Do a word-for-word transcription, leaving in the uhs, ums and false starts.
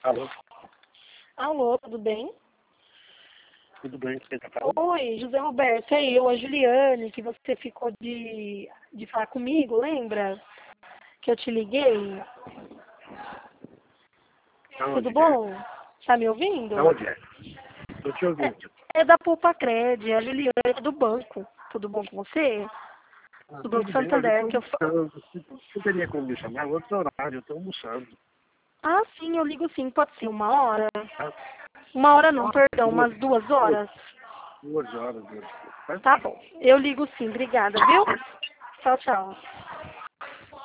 Alô? Alô, tudo bem? Tudo bem? Quem tá falando? Oi, José Roberto, é eu, a Juliane, que você ficou de, de falar comigo, lembra? Que eu te liguei. Aonde Tudo que é? bom? Tá me ouvindo? Aonde é? Tô te ouvindo. É, é da Poupa Cred, a Juliane do banco. Tudo bom com você? Ah, Do Banco tudo bem, mas eu tô Santander, que eu fa... almoçando. Você teria como me chamar? Outro horário, eu tô almoçando. Ah, sim, eu ligo sim, pode ser uma hora? Tá? Uma hora não, Ah, perdão, duas, umas duas duas, horas? duas horas, duas. Tá? Tá bom, eu ligo sim, obrigada, viu? Tchau, tchau.